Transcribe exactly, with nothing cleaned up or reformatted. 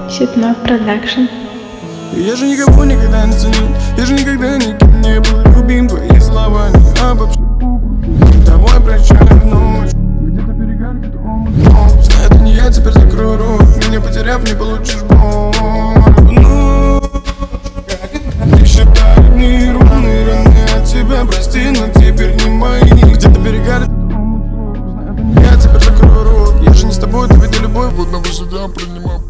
Ситнов Продакшн. Я же никого никогда не ценил, я же никогда никем не был любим. Твои слова не обобщу. Давай прощай ночь, где-то берега, где-то омут. Знаю, это не я, теперь закрою рот. Меня потеряв, не получишь боль. Ну, ты считай дни, руны, раны от тебя, прости, но теперь не мои. Где-то берега, где-то омут. Знаю, это не я, теперь закрою рот. Я же не с тобой, ты ведь любовь. Водного жидя принимал.